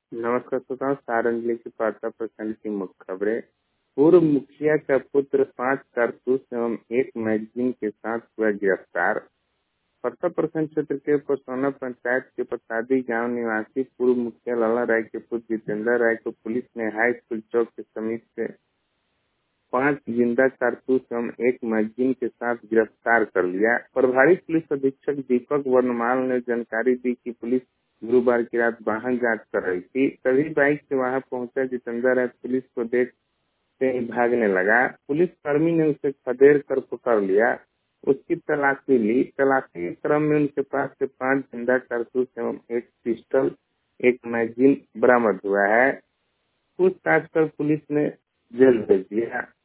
नमस्कार श्रोताओं, सारण जिले के पाटा प्रखंड की मुख्य खबरें। पूर्व मुखिया का पुत्र 5 कारतूस एवं 1 मैगजीन के साथ हुआ गिरफ्तार। पाटा प्रखंड क्षेत्र के परसौना पंचायत के प्रसादी गांव निवासी पूर्व मुखिया लाला राय के पुत्र जितेंद्र राय को पुलिस ने हाई स्कूल चौक के समीप से 5 जिंदा कारतूस एवं 1 मैगजीन के साथ गिरफ्तार कर लिया। प्रभारी पुलिस अधीक्षक दीपक वर्णमाल ने जानकारी दी कि पुलिस गुरुवार की रात वाहन जांच कर रही थी। तभी बाइक से वहां पहुंचा जितेंद्र राय पुलिस को देखते ही भागने लगा। पुलिस कर्मी ने उसे खदेड़ कर पकड़ लिया, उसकी तलाशी ली। तलाशी के क्रम में उनके पास से 5 जिंदा कारतूस एवं 1 पिस्टल, 1 मैगजीन बरामद हुआ है। पूछताछ कर पुलिस ने जेल भेज दिया।